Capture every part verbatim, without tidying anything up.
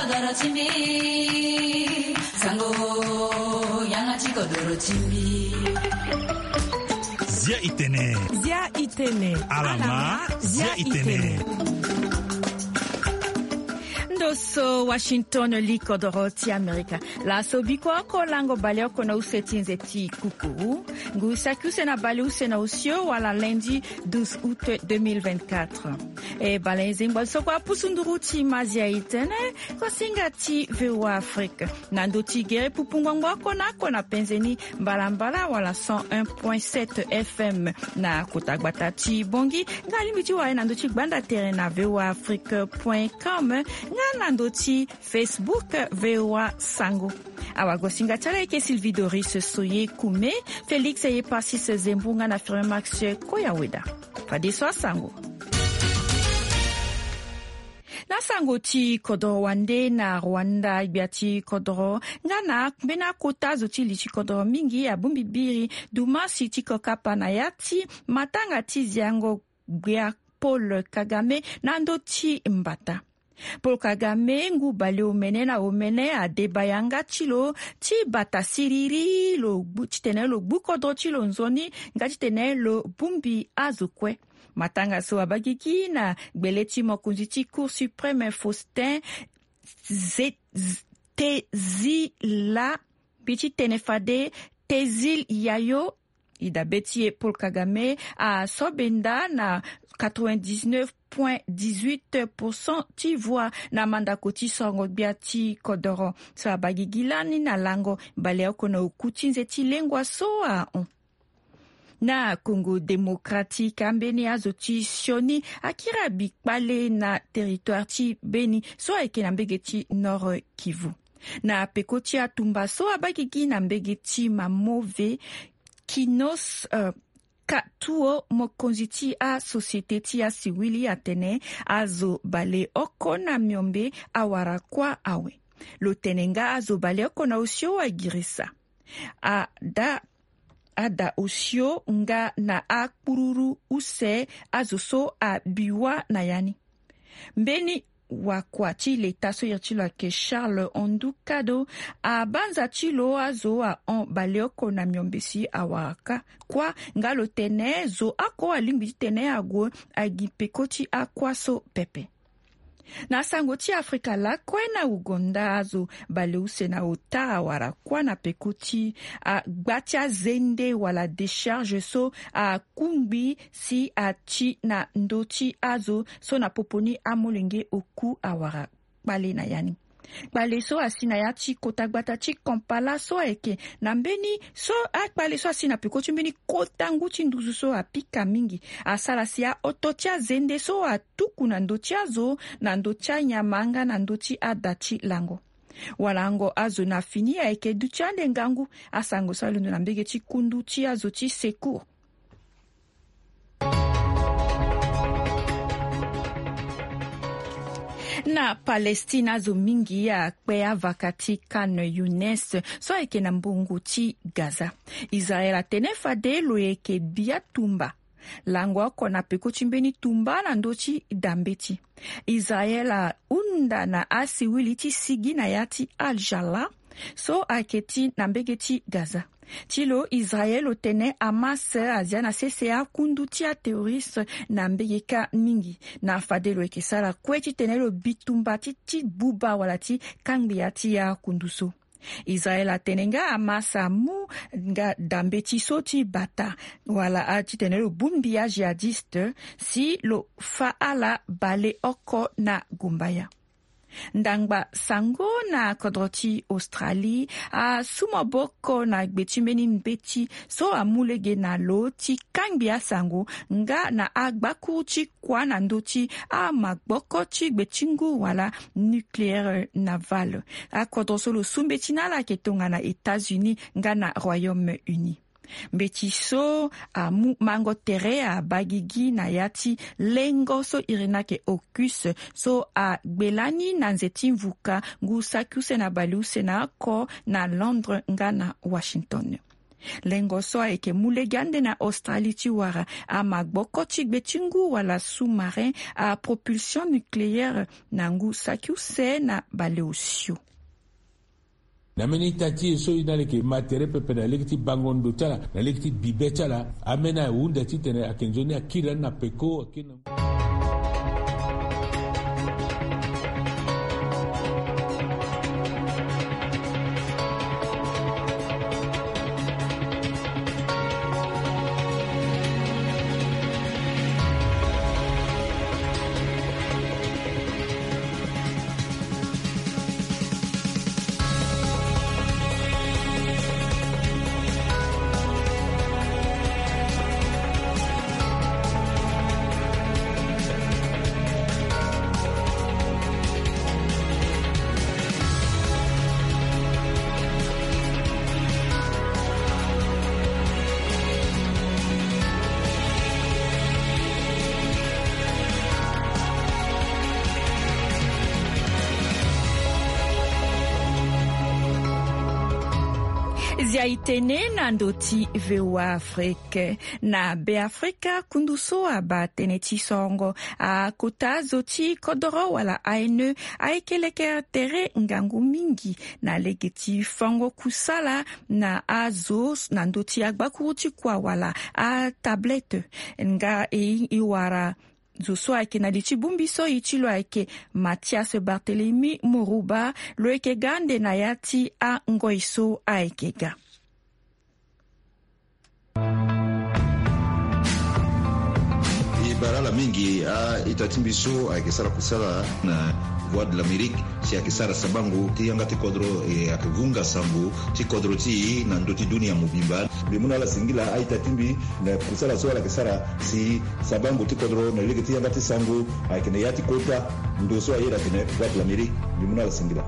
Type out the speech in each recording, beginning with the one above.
kodoro chimbi sango yangachi kodoro chimbi Zia itene Zia itene Alama Zia itene Ndoso Washington likodoro ti Amerika. La sobiko ko lango bale ko na usetinze ti kuku. Ngu sakuse na bale usena usio wala lundi douze août deux mille vingt-quatre. E bale zingwa sokwa pusunduru ti mazia itene ko singa ti V O A Afrique. Nando ti gere pupungwa ko na ko na penzeni mbalambala wala cent un virgule sept F M na kotagbata ti bongi. Ngali miti wa nando ti gbanda tere na V O A Afrique point com. Nando ti Facebook V O A Sango. Awago singatala eke Sylvie Doris Soye Kume, Félix Eye Parsis Zembunga na firme Max Koyaweda. Fadiso Sango. Na sango ti kodoro wande na Rwanda ibiati kodoro ngana bena kota zoti lichi kodoro mingi ya bumbibiri duma siti kokapa na yati matanga ti ziango bia Paul Kagame nando ti mbata. Paul Kagame ngu bale omene na omene a debayanga chilo ti bata siriri lo chitene lo bukodo chilo nzoni nga chitene lo bumbi azukwe. Matanga so abagiki na gbeleti mokunzi ti Cour suprême Faustin Tezila bichi tenefade Tezil Yayo ida betie Paul Kagame a sobenda na quatre-vingt-dix-neuf virgule dix-huit pour cent ti voix na mandako ti songo bia ti kodoro so abagigilani na lango baleo kono ukutinze ti lengwa so a on. Na Congo démocratique ambeni azo ti sioni akira bikpale na territoire ti Beni so eke na mbege ti Nord Kivu. Na peko ti atumba so abagigi na mbege ti Mamove Kinos uh, Katuo mokonzi ti a société ti a siwili atene azo bale oko na miombe awara kwa awe. Lo tenenga azo bale oko na usio a girisa. Ada ada usio nga na a kururu use azo so a biwa na yani. Mbeni wakwa ti leta so yirtilo ke Charles Ondukado a banza tilo azo a on baleoko na miombesi awaka kwa ngalo tene zo ako alimbi tene ago agipekoti akwa so pepe. Na sango ti Afrika la kwe na Uganda azo baleuse na ota wara kwa na pekoti a gbatia zende wala décharge so a kumbi si a chi na ndoti azo so na poponi amolenge oku awara bale na yani. Bale so asina ya ti kotagbata ti Kampala so eke na mbeni so akbale so asina pekoti mbeni kotangu ti nduzu so apika mingi asala si a ototi a zende so a tuku na ndoti azo na ndoti a nyamanga na ndoti a dati lango. Walango azo na fini ya eke duti ande ngangu asango sa lundu na mbege ti kundu ti azo ti secours. Na Palestina zo mingi ya kpea vakati kan Younes so eke na mbungu ti Gaza. Israel atene fade lo eke bia tumba. Langwa kona peko chimbeni tumba na ndochi dambeti. Israel a unda na asiwili ti sigi na yati Al-Jala so aketi na mbegeti Gaza. Tilo Israel otene Hamas aziana sesea kundu tia terroriste na mbegeka mingi na fadelo eke sala kweti tenelo bitumba ti buba wala ti kangbiya ti ya kunduso. Israel atenenga Hamas amu nga dambeti so ti bata wala a ti tenelo bumbia jihadiste si lo faala bale oko na gumbaya. Ndangba sango na kodroti Australie a sumoboko na gbetimbeni mbeti so amulege na lo ti kangbia sango nga na agbaku ti kwa na ndoti a magboko ti gbetingu wala nucléaire naval a kodroso lo sumbeti na la ketonga na États-Unis nga na Royaume-Uni. Mbeti so a mu mango tere a bagigi na yati lengo so irinake okus so a gbelani na nzeti mvuka ngu sakuse na baluse na ko na Londres nga na Washington. lengo so ayeke mulegande na Australie ti wara amagboko ti gbe ti ngu wala sous-marin a propulsion nucléaire na ngu saki use na bale osio. Na meni tati so ina leke matere pepe na leke ti bangondo tala na leke ti bibe tala amena unda ti tene akenjoni akira na peko akina. Zia itene na ndoti V O A Afrique na Be Afrika kunduso aba tene ti songo a kota zoti kodoro wala aine aikeleke tere ngangu mingi na lege ti fongo kusala na azo na ndoti agbakuru ti kwa wala a tablette nga e iwara Zuso aike na lichi bumbiso ichilo aike Mathias Barthélemy Moruba lo eke gande na yati a ngoiso aike ga. Barala mingi a itatimbiso aike sara kusala na Voix de l'Amérique si ake sara sabangu ti yanga ti kodro e ake vunga sambu ti kodro ti na ndoti dunia mubimba bimuna la singila a itatimbi na kusala so ake sara si sabangu ti kodro na lege ti yanga ti sangu ake ne yati kota ndoso ayera tene Voix de l'Amérique bimuna la singila.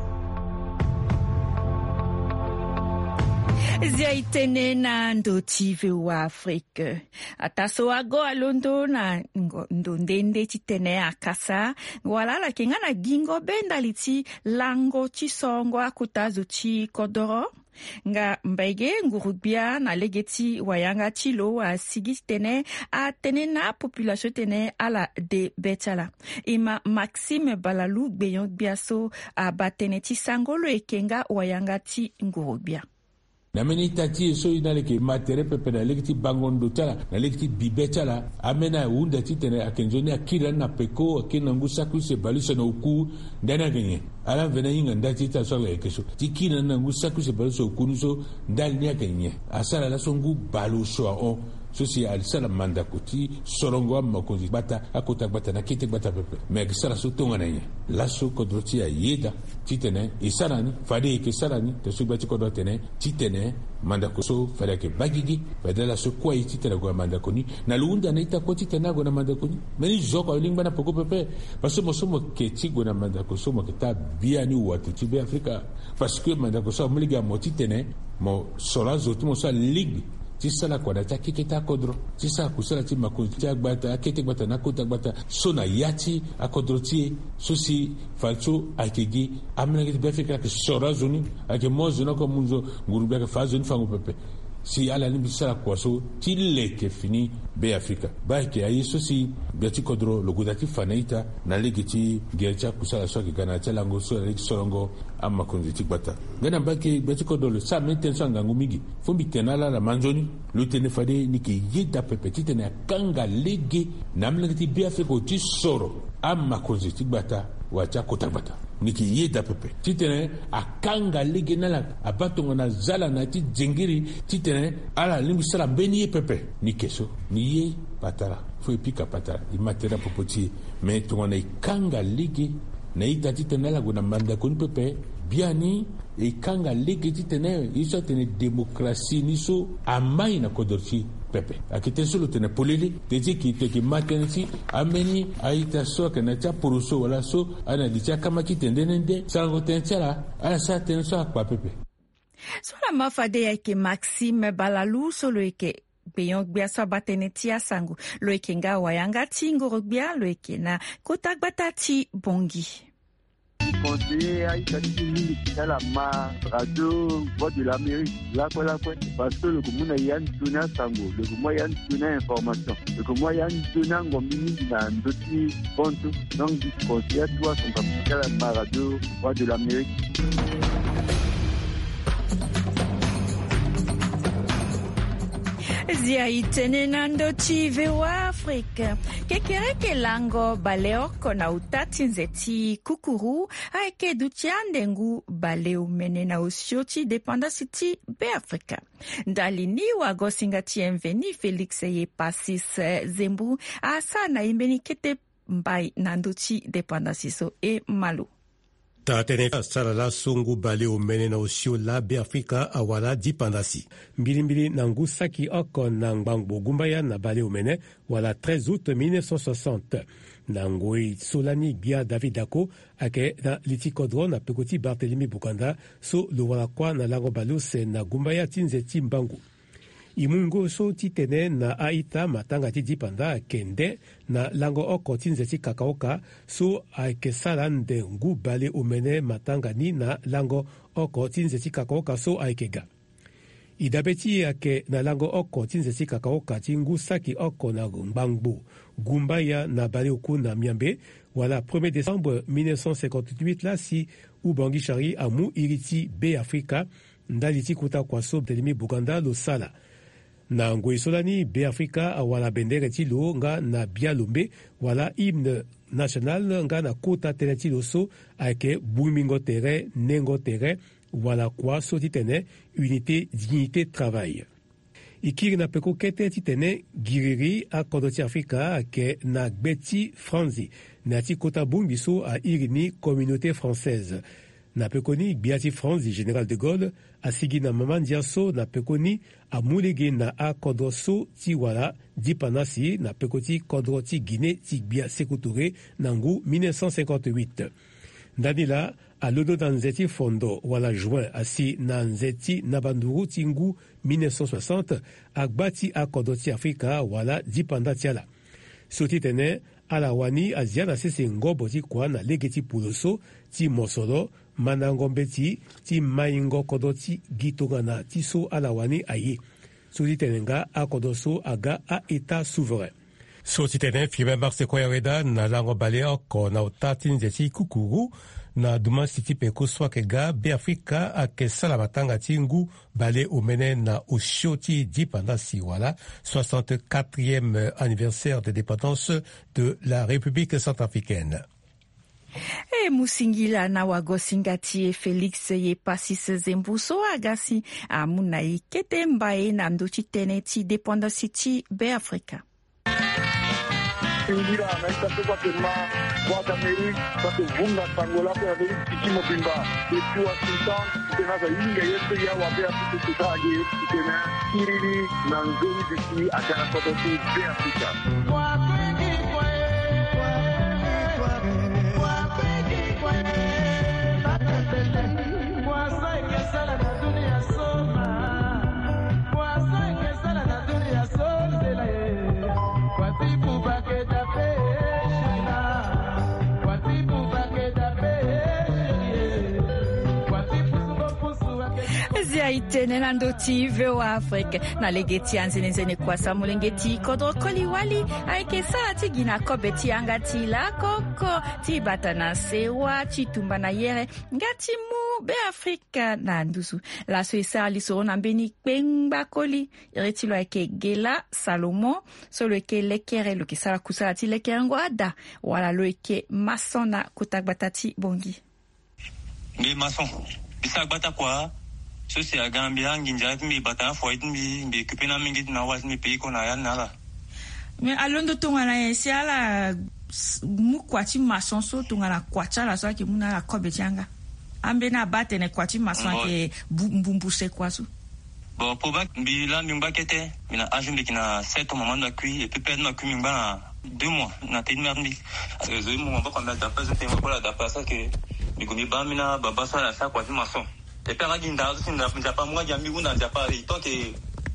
Zia itene na ndoti V O A Afrique. Ataso ago alondo na ndondende ti tene akasa. Wala la kenga na gingo benda liti lango ti songo akutazo ti kodoro. Nga mbege ngurubia na legeti wayanga chilo a sigis tene a tene na population tene ala de betala. Ima Maxime Balalu beyon biaso a batene ti sangolo ekenga wayanga ti ngurubia. Na meni tati so ina leke matere pepe na leke ti bangondo tala na leke ti bibe tala amena unda ti tene akenjoni akira na peko akina ngu saku se balisa na uku ndana genye ala vena yinga ndati ta so la ekeso ti kina na ngu saku se balisa uku nuso ndal ni akenye asala la so ngu balo so on so si alisala manda kuti sorongo amma konzi bata akota bata na kite bata pepe me gisara so tonga na ye laso kodroti ya yeda titene isarani fade ke sarani te so bati kodotene titene manda ko so fade ke bagigi fade la so kwa titene go manda koni na luunda na ita ko titene go na manda koni meni zoko lingba na poko pepe paso mo somo ke ti go na manda ko so mo ke ta biani watu ti be Afrika parce que manda ko so mo liga mo titene mo sola zotu mo sa ligue ti sala kwada ta kiketa kodro ti sa kusala ti makonzi ti agbata akete gbata na kota gbata so na yati akodro ti so si falso akegi amena ke befika ke sora zoni ake mo zona ko munzo ngurubia ke fa zoni fango pepe si ala ni bisala kwaso ti leke fini be Afrika ba ke ayi so si beti kodro logudati fanaita na legiti gercha kusala so ke kana tela ngo so le sorongo amma konzi ti gbata ngana ba ke beti kodro sa meten so ngangu migi fumbi tenala la manjoni lu tene fade ni ke yida pepe ti tene kanga lege namlegiti be Afrika ti soro amma konzi ti gbata wacha kota gbata niki yeda pepe titene akanga lege nala abatongo na zala na ti jengiri titene ala limbi sala beni pepe ni keso ni ye patara fo epika patara imatera popoti me tongona ikanga lege na ita titene la gona manda koni pepe biani ikanga lege titene iso tene demokrasi niso amai na kodorchi pepe akite solo tene polili teji ki te ki matensi ameni aita so kana cha puruso wala so ana dicha kama kitendende sango tenchara ana sa tenso akwa pepe so la mafade ya ke Maxime Balalu solo eke beyon gbia so batene ti asango lo eke nga wayanga ti ngoro gbia lo eke na kota gbata ti bongi. conseiller à Itati à la ma radio Voix de l'Amérique là quoi là quoi parce que le commun Yann Tuna Sango le commun Yann Tuna information le commun Yann Tuna ngomini na ndoti compte donc du conseiller toi son capitaine à la ma radio Voix de l'Amérique. Zia itene nando chive wa Afrika. Kekereke lango baleoko na utati nzeti kukuru aike dutiande ngu baleu mene na usioti depanda siti be Afrika. Ndalini wa gosinga tienveni Felix ye pasis zembu asa na imbeni kete mbai nanduchi depanda siso e malu. Tatene salala sungu bale umene na usio la be Afrika awala dipandasi. Mbili mbili nangu saki oko na ngbangbo gumbaya na bale umene wala treize août mille neuf cent soixante. Nangui Solani Bia David Dako ake na litikodro na pekoti Barthélemy Bukanda so lo wala kwa na lango baluse na gumbaya tinzeti mbangu. Imungo so titene na aita matanga ti dipanda kende na lango oko tinzeti kakaoka so aike salande ngu bale umene matanga ni na lango oko tinzeti kakaoka so aikega. Idabeti ake na lango oko tinzeti kakaoka tingu saki oko na mbangbu gumbaya na bale uku na miambe wala premier décembre mille neuf cent cinquante-huit la si ubangi shari amu iriti be Afrika ndaliti kuta kwa so Barthélemy Bukanda lo sala. Na ngoi solani be Afrika wala bendere tilo nga na bialumbe wala hymne national nga na kota tene tilo so ake bumingo tere nengo tere wala kwa so titene unité dignité travail. Ikiri na peko kete titene giriri a kodoti Afrika ake na gbeti franzi na ti kota bumbiso a irini communauté française. Na pekoni biati France di Général de Gaulle asigi na mamandia so na pekoni amulege na a kodro so ti wala dipanasi na pekoti kodro ti Guinée ti bia sekutore nangu mille neuf cent cinquante-huit. Danila a lodo na nzeti fondo wala juin asi na nzeti nabanduru tingu mille neuf cent soixante agbati a kodro ti Afrika wala dipanda tiala. Soti tene ala wani aziana sese ngobo ti kwa na legeti puloso ti mosolo manangombe ti ti maingo kodo ti gitongana ti so ala wani aye. Soti tenenga a kodo so aga a état souverain. Soti tenen fibe marse koyareda na lango bale oko na utati nzeti kukuru na duma siti peko swakega be Afrika ake salamatanga tingu bale umene na ushoti dipendance wala soixante-quatrième anniversaire de dépendance de la République centrafricaine. E musingila na wagosingati Felix ye pasis zembuso agasi amuna ikete mbae na mduchi tene ti dépendance ti be Afrika. Ingira na itape kwa kema Voix d'Amérique kwa kuvunga sangola kwa Amérique kichimo pimba depuis Washington tena za inga yetu ya wabe apitu kutaje tena kiriri na nzuri biki akana kwa totu be Afrika. Zia itene nando ti veo Afrika na legeti anzenezene kwa samulengeti kodro koli wali aike saa ti gina kobe ti angati la koko ti batana sewa ti tumba na yere ngati mu be Afrika na ndusu la so isa li so na beni kpengba koli retilo aike gela Salomo so lo eke lekere lo ke sala kusala ti lekere ngwada wala lo eke masona kutagbata ti bongi ngi mason bisa gbata kwa so si agambia nginja mi bata foit mi mi kupena mingi na was mi pe ko na ya nala me alondo tonga na yesiala mu kwati mason so tonga na kwacha la so ki muna la kobe tianga ambe na bate ne kwati mason ke mbumbuse kwasu bon proba bi la mi mbakete mi na ajumbe kina sept moment na kui et puis perdre na kui mba deux mois na te merdi zo mo mba kwa da pas te mo la da pas ça que mi ko mi ba mi na baba sa la sa kwati mason te pera ginda so sinda nja pa mwa jambi una nja pa ito ke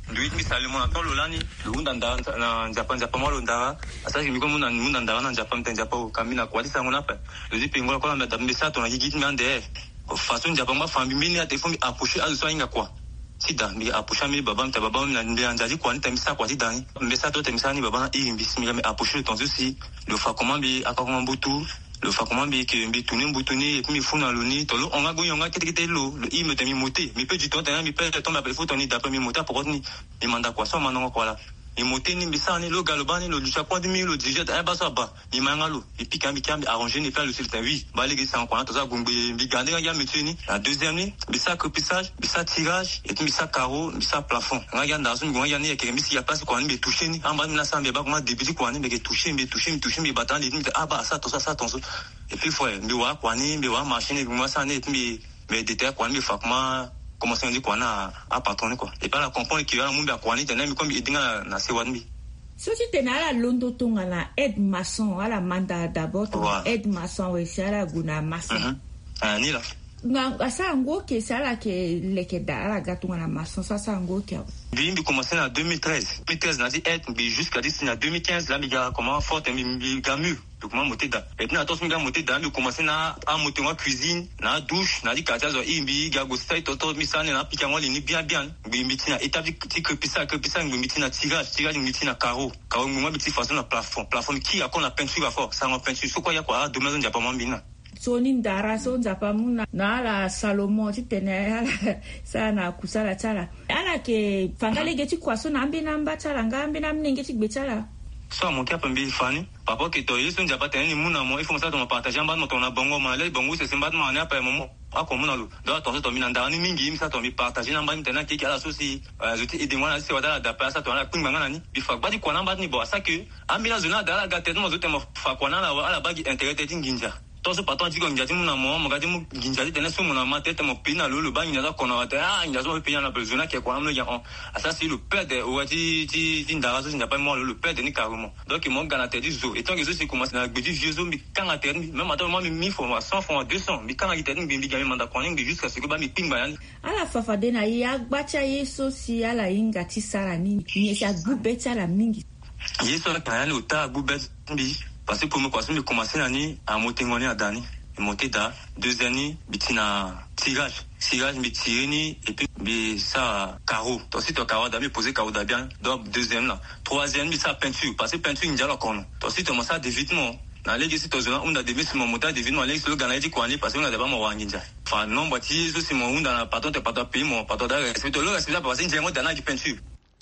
nduit mi sale mo na to lolani lunda nda na Japan Japan mo lunda asa mi ko muna muna nda na Japan ten Japan kamina kwa disa ngona pa le di pingola ko na mbesa to na gigit mi ande façon Japan ma famille mi na te fo mi approcher azo inga kwa sida mi approcher mi baba mta baba mi na ndanjaji kwa nta misa kwa sida mbesa to te misa ni baba i mi mi approcher ton aussi le fa comment bi akoma mbutu le fa comment bi ke mbi tuni mbutuni et puis mi funa loni to lo onga go yonga kete kete lo le i me te mi moté mi pe du temps mi pe to ma pe faut toni d'après mi moté pour ni mi manda kwa so manongo kwa la mi moté ni bisani lo galobani lo lucha kwa dimi lo dijet e ba so ba mi manga lo et puis kambi kambi arranger ni faire le sultan oui ba le gisa kwa to za gumbe mi gande ga mi tuni la deuxième ni bisa copissage bisa tirage et puis bisa carreau bisa plafond nga ga ndazo mi ga ni ke mi si ya passe kwa ni be toucher ni amba mi na sambe ba kuma début kwa ni be toucher me toucher me toucher me batandi ni ah ba ça to ça ça ton et puis faut mi wa kwa ni mi wa machine mi wa ça ni et puis me déter kwa ni fa kuma commencer à dire quoi na à patronner quoi et pas la comprendre qu'il y a un monde à quoi ni tenait comme il dit na na sewanbi so tu tenais à la londo tonga na aide maçon à la manda d'abord aide maçon we sara guna maçon ah ni là nga asa ngo ke sala ke leke da la gatunga na maçon ça ça ngo ke bi bi commencer en deux mille treize deux mille treize na dit aide bi jusqu'à dix en deux mille quinze là mi ga comment forte mi gamu comment monter da et puis attention mi ga monter da mi commencer na à monter en cuisine na douche na di katia zo imbi ga go stay toto mi sane na pika ngoli ni bien bien bi mi tina établi que pisa que pisa mi tina tirage tirage mi tina carreau carreau mi mi façon na plafond plafond qui a qu'on la peinture à fort ça en peinture so quoi ya quoi de maison pas mbina so ni ndara so nzapa muna na la Salomon titene sana kusala tsala ala ke fangale geti kwaso na ambi namba tsala ngambi na mninge tigbetsala so mon cap mbi fani papa ke to yeso nzapa tene ni muna mo il faut ça to partager en bas mo to na bongo ma le bongo c'est simba ma na pa mo ako muna lu do to to mina ndara ni mingi mi sa to mi partager na mba mtena ke ala so si zoti ide mo na se wada da pa sa to na kwinga ngana ni bi fa ba di kwa namba ni bo asa ke amila zona dala ga tete mo zote mo fa kwa na la ala bagi intérêt tete nginja toso patron tiko njati muna mo mo gati mu nginjati tene so muna ma tete mo pina lo lo ba nyaza kona wata ah nyaza mo pina na bezona ke kwa amlo ya on asa si le père de owati ti ti ndara so njapa mo le père de ni karumo donc mo gana te di zo et tant que zo si commence na gbedi vieux zo mi kanga te mi même attends moi mi mi fo cent francs deux cents mi kanga te mi bi gami manda koning bi jusqu'à ce que ba mi pingba yani ala fafa de na ya gbacha yeso si ala inga ti sara ni ni sa gubeta la mingi yeso na kana lo ta gubet bi parce que pour me quoi, me commencer l'année à monter ngoni à dani, monter da deux années, bitina tirage, tirage mi tireni et puis bi ça carreau. Toi si toi carreau d'ami poser carreau d'abien, donc deuxième là, troisième bi ça peinture, parce que peinture il y a la con. Toi si toi ça d'évitement, na legi si toi on a des sur mon moteur d'évitement legi sur le gana dit quoi ni parce que on a d'abord mon wanginja. Enfin non bati so si mon on dans pardon te pardon pays mon pardon da respect le respect parce que j'ai moi dans la peinture.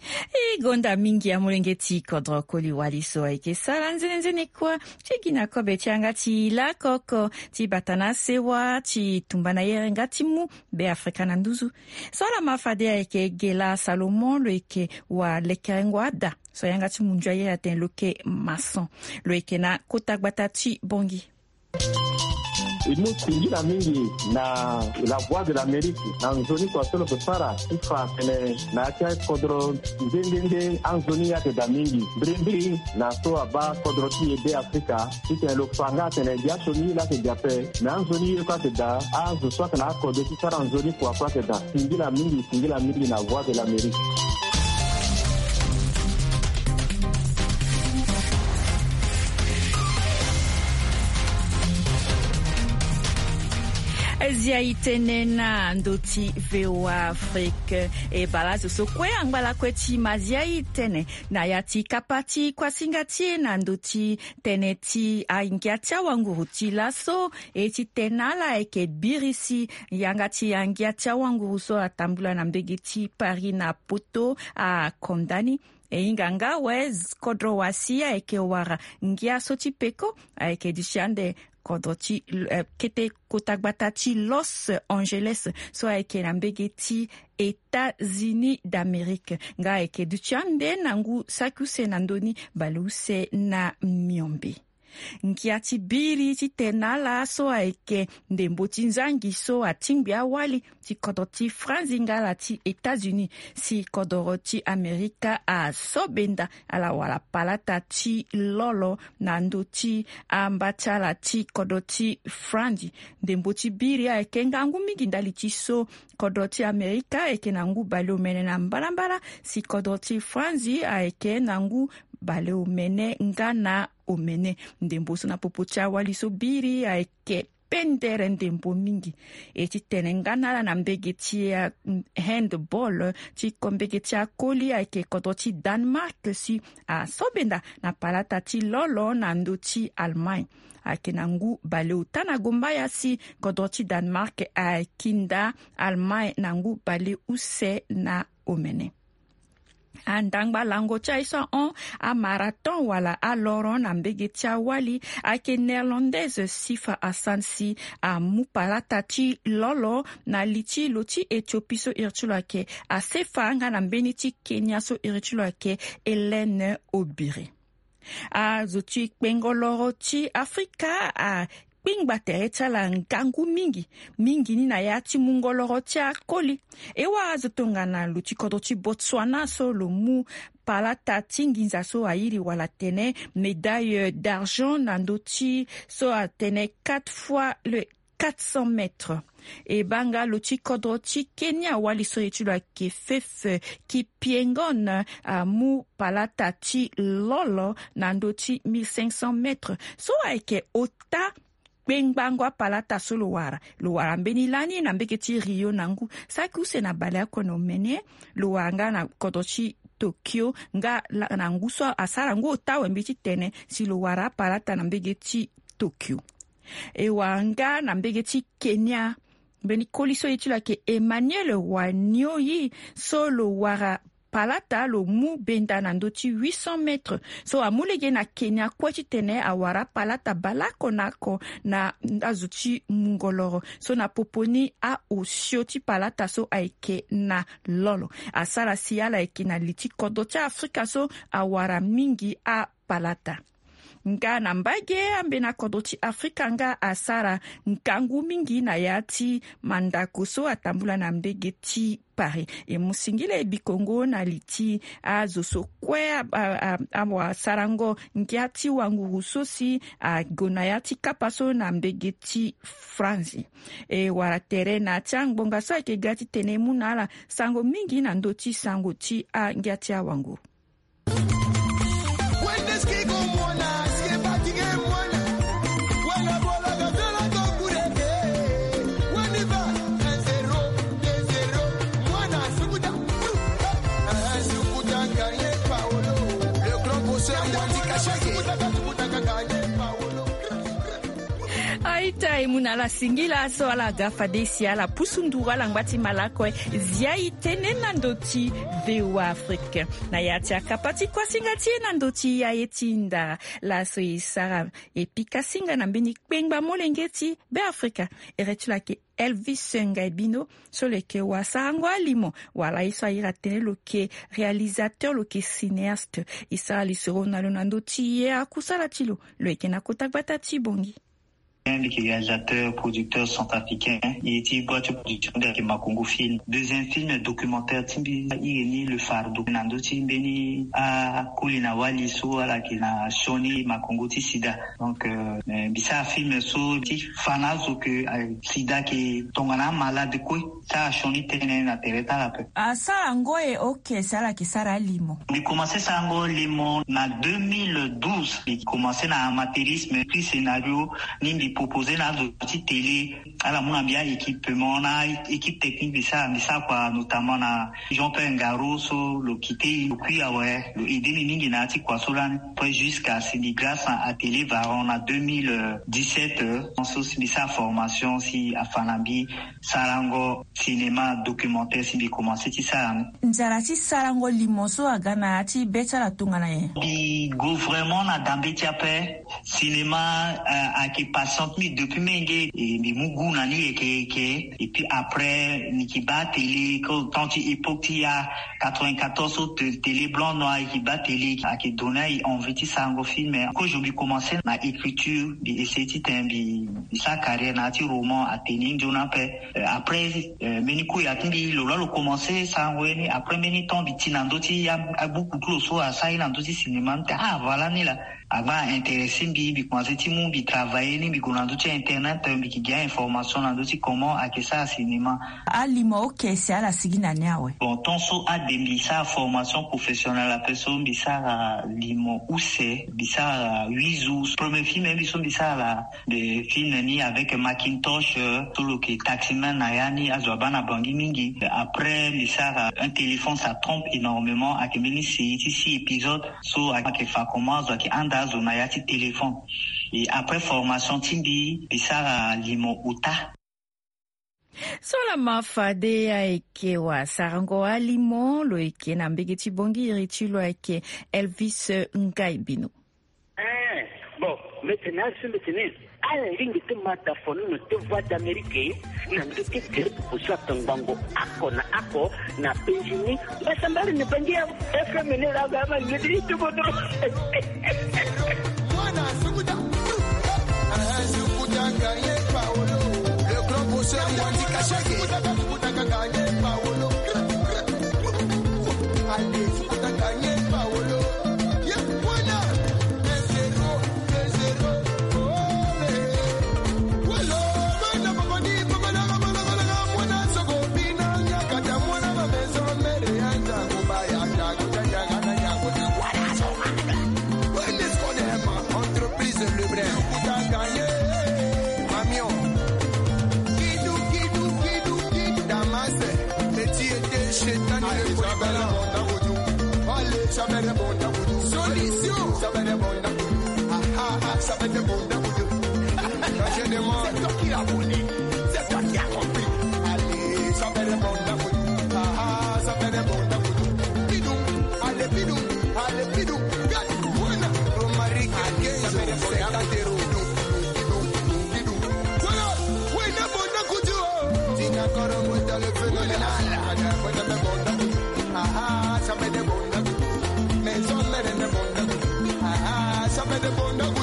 E gonda mingi ya mulengeti kodro koli waliso eke sala nzene nzene kwa chigina kobe changa ti la koko ti batana sewa ti tumbana yere ngati mu be Afrika na nduzu sala mafade eke gela Salomon lo eke wa lekerengwa da so yanga ti munjwa yere ten loke mason lo eke na kotagbata ti bongi Inu singila mingi na la voix de l'Amérique na nzoni kwa solo kusara ifa tene na kia kodro ndende anzoni ya da mingi brimbiri na so aba kodro ti ebe Afrika ite lo fanga tene dia soni la te jape na anzoni kwa te da azu so kana kodro ti sara anzoni kwa kwa te da singila mingi singila mingi na voix de l'Amérique. Zia itene na ndoti V O A Afrique e balazo so kwe angbala kweti mazia itene na yati kapati kwa singati na ndoti teneti a ingiatia wangu ti laso e ti tenala eke birisi yangati angiatia wangu so atambula na mbegeti Paris na poto a kondani e inganga wez kodro wasia eke wara ngia soti peko eke dishande kodoti uh, kete kotakbatati Los Angeles so eke nambegeti États-Unis d'Amérique nga eke duchande nangu sakuse nandoni baluse na miombe nkia ti biri ti tene ala so ayeke ndembo ti nzangi so atingbi awali ti kodro ti france nga ala ti états-unis si kodro ti amerika asobenda ala wala palata ti lolo na ndö ti amba ti ala ti kodro ti france ndembo ti biri ayeke ngangu mingi ndali ti so kodro ti amerika ayeke na ngu bale omene na mbalambala si kodro ti france ayeke na ngu bale omene nga na omene ndembo so na popo ti awali so biri ayeke pendere ndembo mingi e ti tene nga na ala na mbege ti uh, handball ti kombege ti akoli ayeke kodro ti Danemark si asobenda na palata ti lolo na ndö ti Allemagne ayeke na ngu bale utana gombaya si kodro ti Danemark ayeke nda Allemagne na ngu bale use na omene. Andangba lango ti aisa on a marathon wala a loron na mbege ti awali ayeke néerlandaise Sifa Hassan si a mu palata ti lolo na li ti lo ti Éthiopie so iri ti lo ayeke asefa nga na mbeni ti Kenya so iri ti lo ayeke Hélène Obiri. Azo ti kpengoloro ti Afrika a kpingba tere ti ala ngangu mingi mingi ni na ya ti mu ngoloro ti akoli e wazo tongana lo ti kodro ti Botswana so lo mu palata ti nginza so airi wala tene médaille d'argent na ndö ti so atene quatre fois le quatre cents mètres e banga lo ti kodro ti Kenya wali so e ti lo ayeke fefe Kipyegon a mu palata ti lolo na ndö ti mille cinq cents mètres so ayeke ota kpengbango apalata so lo wara lo wara mbeni lani na mbege ti Rio na ngu saki use na bale akone omene lo wara nga na kodro ti Tokyo nga na ngu so asara ngu ota wembe ti tene si lo wara apalata na mbege ti Tokyo e wara nga na mbege ti Kenya mbeni koli so e ti lo ayeke Emmanuel Wanyoyi so lo wara palata lo mu benda na ndö ti huit cents mètres so amulege na Kenya kue ti tene awara palata balako nako na azo ti mungoloro so na popo ni aosio ti palata so ayeke na lolo asara si ala ayeke na li ti kodro ti Afrika so awara mingi a palata nga na mbage ambeni kodro ti Afrika nga asara ngangu mingi na ya ti mandako so atambula na mbege ti Paris e mu singile e bikongo na li ti azo so kue awasara ngo ngia ti wanguru so si ago na ya ti kapa so na mbege ti France e wara tere na ti angbonga so ayeke ga ti tene mu na ala sango mingi na ndö ti sango ti angia ti awanguru. Aita e muna la singila so ala gafa desi ala pusunduru ala ngbati malako zia itene na ndö ti V O A Afrique na ya ti akapa ti kuasinga ti e na ndö ti ya ye ti nda la so e sara e pika singa na mbeni kpengba molenge ti be Afrika e re ti lo ayeke Elvis Ngaibino so lo yeke wasara ngo alimo wala e so airi atene lo yeke réalisateur lo yeke cinéaste e sara li so ro na lo na ndö ti ye akusala ti lo lo yeke na kota gbata ti bongi. Réalisateur, producteur centrafricain, il était boîte de production de Makongo Film. Deuxième film documentaire, Timbi Ireni le fardeau. Nando Timbeni a Kolina Wali so ala kina Shoni Makongo ti Sida. Donc euh, bisa film so ti fanazo que Sida qui tongana malade quoi. Ça Shoni tene na tereta la pe. Ah ça ngoe OK ça la ki sara limo. Il commençait ça ngo limo na deux mille douze. Il commençait na amateurisme puis scénario nimbi proposé na petite télé à la mon bien équipement na équipe technique de ça de ça quoi notamment na Jean-Pierre Ngaro so le quitter puis ouais le aider mingi na ti quoi so là puis jusqu'à Sidi grâce à télé Varon en deux mille dix-sept on so si sa formation si à Fanabi Sarango cinéma documentaire si bi commencer ti ça nzara ti Sarango limoso agana ti betala tungana ye bi go vraiment na dambe ti apé cinéma à qui passe soixante mille depuis Mengue et Mugu Nani et que et puis après Nikiba télé quand tu époque il y a quatre-vingt-quatorze autres télé blanc noir qui bat télé qui donnait envie ça en film mais quand j'ai commencé ma écriture et c'était un bi sa carrière nati roman à Tening Jonape après Meniko ya tindi lola le commencé ça ouais après meni temps bitinandoti ya beaucoup plus so à ça il andoti cinéma ah voilà ni là avant intéressé bi bi commencé ti mon bi travailler ni bi kunandoti internet bi qui gagne information nandoti comment à que ça cinéma alimo okay c'est à la sigina nyawe bon ton so a dembi sa formation professionnelle la personne bi ça limo ou c'est bi ça huit jours premier film bi son bi ça la de film ni avec Macintosh tout le qui taximan nayani azobana bangi mingi après bi ça un téléphone ça trompe énormément à que mini c'est ici épisode so à que fa commence à que anda zona ya ti téléphone et après formation timbi bi ça limo uta sola mafade ya eke wa sarango alimo lo eke na mbege tibongi irichi lo eke Elvis Ngaibino. Eh, bon, maintenant, c'est maintenant. À la ligne de mataphone, nous te voix d'Amérique, n'a pas été créé pour ça, ton bango, ako, na ako, na péjini, mais ça m'a ne pas dire, est-ce que mener la gamme, je dis tout bon. Voilà, c'est good. Ah, c'est good, gagné, Paolo. Le grand bosseur, moi, dit caché, gagné, Paolo. Allez, c'est gagné, Paolo. C'est toi qui l'as volé, c'est toi qui as compris. Allez, ça fait des bons d'abou. Ah ah, ça fait des bons d'abou. Bidou, allez bidou, allez bidou. Gadi, voilà. Romaric, allez, ça fait des bons d'abou. Bidou, bidou. Voilà, oui, des bons d'abou. Tina Korongo dans le phénoménal. Allez, des bons d'abou. Ah ah, ça fait des bons d'abou. Mais on met des bons d'abou. Ah ah, ça fait des bons d'abou.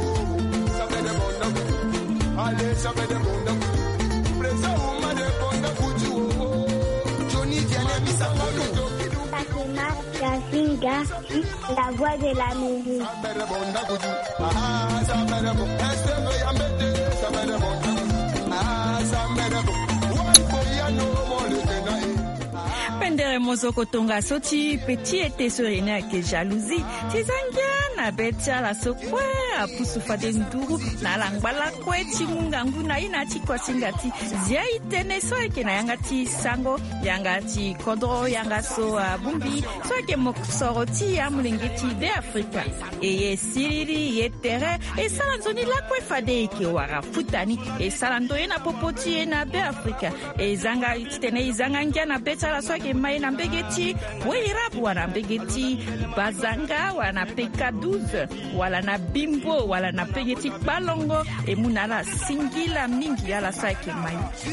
Allez, ça fait des bons d'abou. Présent ou mal de bons d'abou. Johnny Diane, mis à Mono. Fatima, Jazinga, la voix de la musique. Ça fait des bons d'abou. Ah, ça fait des bons. Est-ce que vous embêtez? Ça fait des bons d'abou. Ah, ça fait des bons. Ouais, faut y aller au monde de Naï. Pendere mozoko tonga soti petit ete sorina ke jalousie tizangia na betia la sokwe apusu fade nduru na langbala kweti mungangu na ina ti kwasingati zia itene so ke na yangati sango yangati kodro yangaso bumbi so ke moksoroti ya mulengeti de Afrika e yesiri yetere e salanzoni la kwe fade ke wara futani e salando ena popoti ena be Afrika e zanga itene izanga ngia na betia la so ke mai na mbegeti weirabu wana mbegeti bazanga wana peka douze wala na bimbo wala na pegeti balongo e munala singila mingi ala sake mai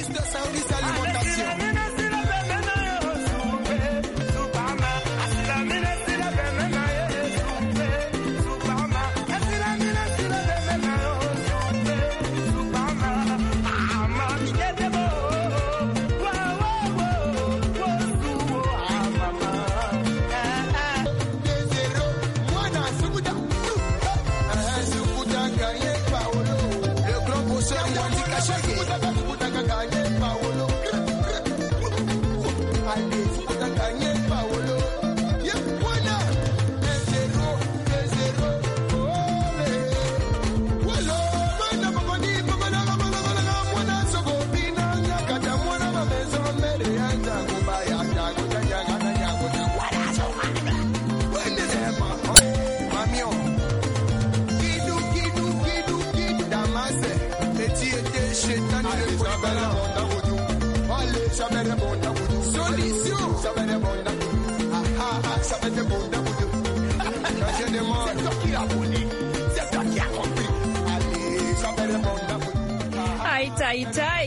ça fait des bons d'abou. Solution, ça fait des bons d'abou. Ah ah, ça fait des bons d'abou. C'est toi qui l'as volé, c'est toi qui as compris. Allez, ça fait des bons d'abou.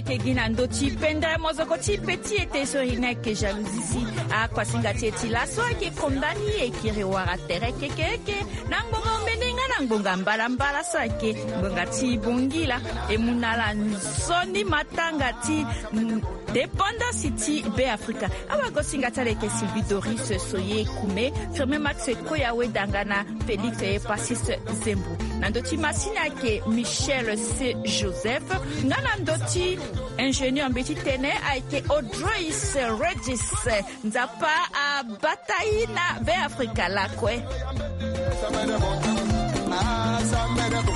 ke gina ndo ti pendre mozoko ti peti ete so hine ke jalousie a kwa singa ti la so ke kondani e ki rewara tere ke ke ke nangbonga mbenenga nangbonga mbala mbala sa ke ngbonga ti bongila e munala nzoni matanga ti dépendant city be Africa awa go singa tale ke Sylvie Doris soye kume firme Max Koyawe dangana Félix e Passis Zembu nandoti masina ke Michel C Joseph nganandoti ingénieur mbeti tene aike Audrois Regis nzapa a bataina be Africa la kwe